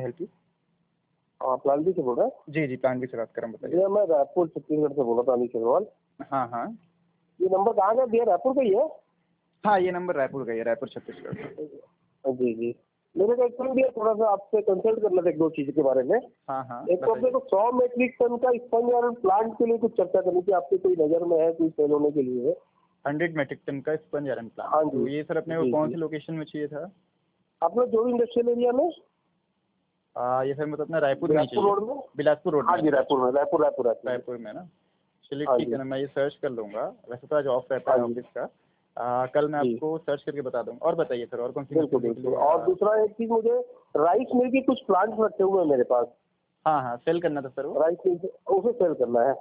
Help you? हाँ, plan B से बोल रहे हैं? जी जी, प्लान बी से बात कर रहा हूँ, बताइए। भैया मैं रायपुर छत्तीसगढ़ से बोल रहा था, अनिश अग्रवाल। हाँ हाँ ये नंबर कहाँ का भैया, रायपुर का ही है? हाँ, ये नंबर रायपुर का ही है, रायपुर छत्तीसगढ़ का। जी जी, मेरे को एक्चुअली भैया थोड़ा सा आपसे कंसल्ट करना था एक दो चीज़ के बारे में। हाँ हाँ, एक तो अपने को 100 मेट्रिक टन का स्पंज आयरन प्लांट के लिए कुछ चर्चा करनी थी, आपकी कोई नज़र में है, कोई सेल होने के लिए? 100 मेट्रिक टन का स्पंज आयरन प्लांट। हाँ तो जी। ये सर अपने को जी कौन जी, सी लोकेशन में चाहिए था? अपना जो भी इंडस्ट्रियल एरिया में, ये सर मतलब अपना रायपुर में ही बिलासपुर चाहिए? रोड में। बिलासपुर रोड हाँ में? जी, अच्छा रायपुर अच्छा, में, रायपुर रायपुर रायपुर में। रायपुर में ना। चलिए हाँ ठीक है जी। ना, मैं ये सर्च कर लूँगा। वैसे तो आज ऑफ रहता हाँ है जी। ऑफिस का। कल मैं जी आपको सर्च करके बता दूँगा। और बताइए सर, और कौन सी बिल्कुल मशीनरी के बिल्कुल। लिए और दूसरा एक चीज़, मुझे राइस मिल के कुछ प्लांट्स रखे हुए हैं मेरे पास। हाँ हाँ, सेल करना था सर वो। राइस मिल से उसे सेल करना है।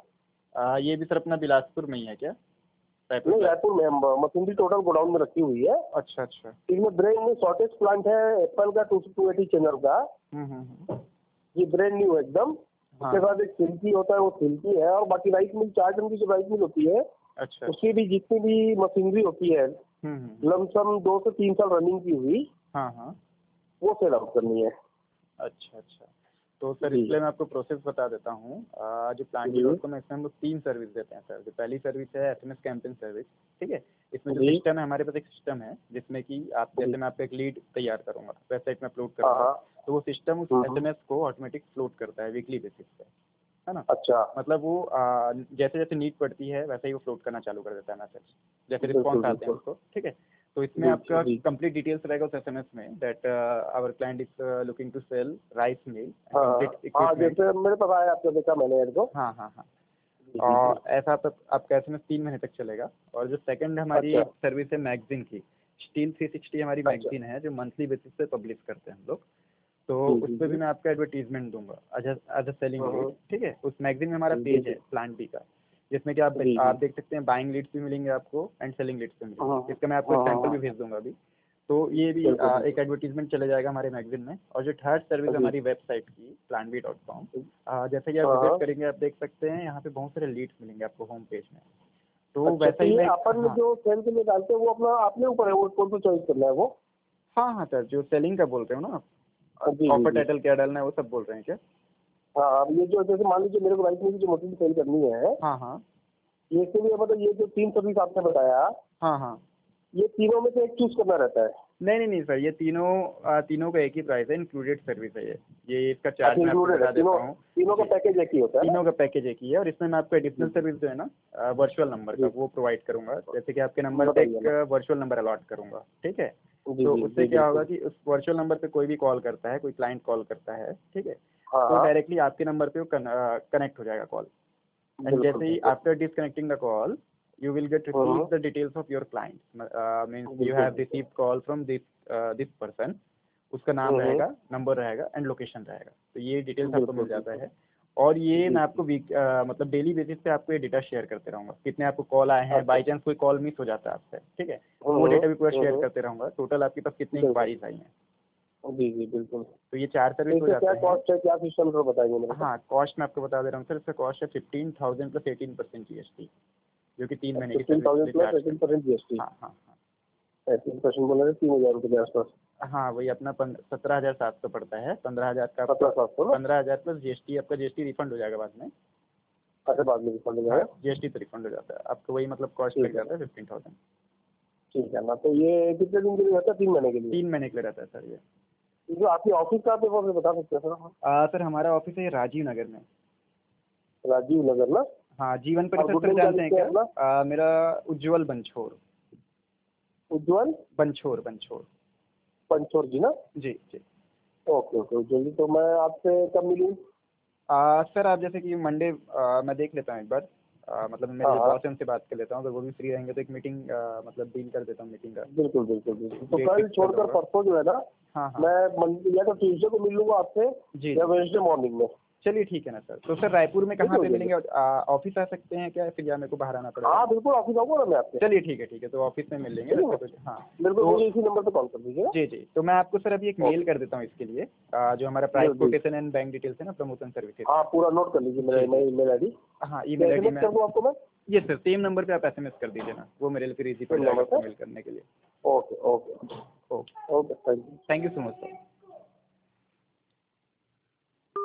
ये भी सर अपना बिलासपुर में ही है क्या? रायपुर नहीं, बिलासपुर। रायपुर में मशीनरी टोटल गोडाउन में रखी हुई है। अच्छा अच्छा। इसमें ब्रांड न्यू शॉर्टेज प्लांट है एप्पल का 280 चैनल का। हम्म। ये ब्रांड न्यू है एकदम। हाँ उसके बाद एक सिल्की होता है, वो सिल्की है। और बाकी राइस मिल 4 टन की जो राइस मिल होती है, अच्छा। उसकी भी जितनी भी मशीनरी होती है, हम्म। लमसम 2 से 3 साल रनिंग की हुई, हाँ हाँ। वो सेल आउट करनी है। अच्छा अच्छा। तो सर जी इसलिए मैं आपको प्रोसेस बता देता हूँ। जो plan B G dot com है, इसमें हम लोग 3 सर्विस देते हैं सर। जो पहली सर्विस है एसएमएस कैंपेन सर्विस, ठीक है। इसमें जो जी। सिस्टम है, हमारे पास एक सिस्टम है जिसमें कि आप, जी। जैसे मैं आपको एक लीड तैयार करूँगा, वेबसाइट में अपलोड हाँ करूँगा, हाँ। तो वो सिस्टम उस हम्म। एसएमएस को ऑटोमेटिक फ्लोट करता है वीकली बेसिस पे, है ना। अच्छा। मतलब वो जैसे जैसे नीड पड़ती है वैसे ही वो फ्लोट करना चालू कर देता है मैसेज, जैसे बिल्कुल रिस्पॉन्स आते हैं बिल्कुल। उसको, ठीक है। तो इसमें जी आपका जी। कंप्लीट डिटेल्स रहेगा उस एसएमएस में, that our client is looking to sell rice mill and हाँ कंप्लीट हाँ, इक्विपमेंट। जैसे मेरे पास आया, आपने देखा मैंने ऐड को। हाँ हाँ हाँ। जी जी जी। और ऐसा तक आपका एसएमएस 3 महीने तक चलेगा। और जो सेकंड हमारी अच्छा सर्विस है मैगजीन की, स्टील 360 हमारी अच्छा। मैगजीन है, जो मंथली बेसिस पे पब्लिश करते हैं हम लोग। तो जी उस जी पर भी जी। मैं आपका एडवर्टीजमेंट दूंगा as a selling lead, hmm. ठीक है। उस मैगजीन में हमारा पेज है बिल्कुल। प्लान बी का, जिसमें कि आप जी जी। आप देख सकते हैं बाइंग लीड्स भी मिलेंगे आपको एंड सेलिंग लीड्स भी हाँ मिलेंगे। इसका मैं आपको एक सैंपल भी हाँ। भेज दूंगा अभी। तो ये भी बिल्कुल एक बिल्कुल। एडवर्टीजमेंट चले जाएगा हमारे मैगजीन में। और जो थर्ड सर्विस जी। हमारी वेबसाइट की planb.com, जैसे कि आप हाँ विजिट हाँ। करेंगे आप देख सकते हैं यहाँ पे बहुत सारे लीड्स मिलेंगे आपको होम पेज में। तो अच्छा, वैसा तो ही ये मैं, अपन हाँ जो सेल के लिए डालते हैं वो अपना अपने ऊपर है, वो कौन सा चॉइस करना है वो? हाँ हाँ सर, जो सेलिंग का बोल रहे हो ना आप, जी जी ऑफर जी। टाइटल क्या डालना है वो सब बोल रहे हैं क्या? हाँ, अब ये जो जैसे मान लीजिए मेरे को राइस मिल की जो मशीन सेल करनी है, हाँ हाँ ये इसके लिए मतलब ये जो 3 सर्विस आपने बताया, हाँ हाँ। ये तीनों में से एक चूज करना रहता है? नहीं सर, ये तीनों का एक ही प्राइस है, इंक्लूडेड सर्विस है ये इसका चार्ज अच्छा, मैं आपको इंक्लूडेड है बता तीनों? देता हूँ। तीनों का जी, पैकेज एक ही होता है ना? तीनों का पैकेज एक ही है। और इसमें मैं आपको जी एडिशनल जी सर्विस जो है ना वर्चुअल नंबर का, जी। वो प्रोवाइड करूंगा। जैसे कि आपके नंबर पे बताइए एक ना। वर्चुअल नंबर अलॉट करूंगा, ठीक है। जी तो जी उससे जी क्या होगा बिल्कुल। कि उस वर्चुअल नंबर पे कोई भी कॉल करता है, कोई क्लाइंट कॉल करता है, ठीक है, हाँ तो हाँ। डायरेक्टली आपके नंबर पे वो कनेक्ट हो जाएगा कॉल। एंड बिल्कुल जैसे ही बिल्कुल। After disconnecting the call, you will get receive hmm. the details of your client, means you बिल्कुल have बिल्कुल। received call from this person, उसका नाम हम्म। रहेगा, नंबर रहेगा एंड लोकेशन रहेगा। तो ये डिटेल्स आपको बिल्कुल मिल जाता बिल्कुल। है। और ये जी मैं जी। आपको मतलब डेली बेसिस पे आपको ये डेटा शेयर करते रहूँगा, कितने आपको कॉल आए हैं, अच्छा। बाई चांस कोई कॉल मिस हो जाता है आपसे, ठीक है, तो वो डेटा भी पूरा शेयर हम्म। करते रहूँगा, टोटल आपके पास कितनी बिल्कुल। इंक्वायरीज आई हैं। जी जी बिल्कुल। तो ये 4 तो सर्विस हो इसका क्या जाते हैं। कॉस्ट है, क्या सिस्टम है, बताइए मेरे को। हाँ, कॉस्ट मैं आपको बता दे रहा हूँ सर। इसका कॉस्ट है 15,000 प्लस 18% GST, जो कि 3 महीने की सर्विस के 15,000 लिए प्लस चार्ज करता है। 18% GST। हाँ हाँ हाँ 18% बोला 3,000 रुपये के आसपास। हाँ, वही अपना 17,700 पड़ता है। 15,000 का आपका, 17,700 ना? 15,000 प्लस जीएसटी, आपका जीएसटी रिफंड हो जाएगा बाद में। अच्छा, बाद में रिफंड हो हाँ, जाएगा? जीएसटी तो रिफंड हो जाता है आपको, वही मतलब कॉस्ट लग ठीक है जाता ना। है 15,000। ठीक है ना, तो ये कितने दिन के लिए रहता है, 3 महीने के लिए? 3 महीने के लिए रहता है सर ये। ये जो आपकी ऑफिस का आप एक बार बता सकते हैं सर आप? सर हमारा ऑफिस है राजीव नगर में। राजीव नगर ना? हाँ, जीवन और परिषद गुड सर नेम क्या जानते हैं लिखते हैं अपना? क्या? मेरा उज्जवल बनछोर। उज्जवल बनछोर बनछोर। पंचोर जी ना? जी जी। ओके ओके उज्जवल जी, तो मैं आपसे कब मिलूँ? सर आप जैसे कि मंडे, मैं देख लेता हूँ एक बार, मतलब मेरे हाँ जो हाँ। बॉस हैं उनसे बात कर लेता हूँ, अगर वो भी फ्री रहेंगे तो एक मीटिंग मतलब डील कर देता हूँ मीटिंग का, बिल्कुल बिल्कुल बिल्कुल। तो डेट कल फिक्स कर छोड़कर दूंगा। परसों जो है ना, हाँ हाँ। मैं या तो ट्यूसडे को मिल लूंगा आपसे, जी या जी। वेडनेसडे मॉर्निंग में। चलिए ठीक है ना सर। तो सर रायपुर में ठीक कहाँ है पे उज्जवल जी? मिलेंगे? ऑफिस आ सकते हैं क्या, फिर या मेरे को बाहर आना पड़ेगा? हाँ बिल्कुल, ऑफिस आऊंगा ना मैं आपके। चलिए ठीक है, तो ऑफिस में मिल लेंगे ठीक है वैसे ना? तो। हाँ। मेरे को तो मुझे इसी नंबर पे कॉल कर दीजिएगा। जी जी, तो मैं आपको सर अभी एक मेल ओके। कर देता हूँ इसके लिए, जो हमारा प्राइस बिल्कुल। कोटेशन एंड बैंक डिटेल्स है ना, प्रमोशन सर्विसेज। हाँ, पूरा नोट कर लीजिए मेरा जी जी। Email I D. हाँ, क्या ईमेल आईडी एसएमएस में। कर दूँ आपको मैं? ये सर सेम नंबर पे आप एसएमएस कर दीजिए ना, वो मेरे लिए फिर इजी पड़ सेम जाएगा नंबर आपको पे? मेल करने के लिए। Okay okay. Okay, okay, thank you. Thank you so much sir.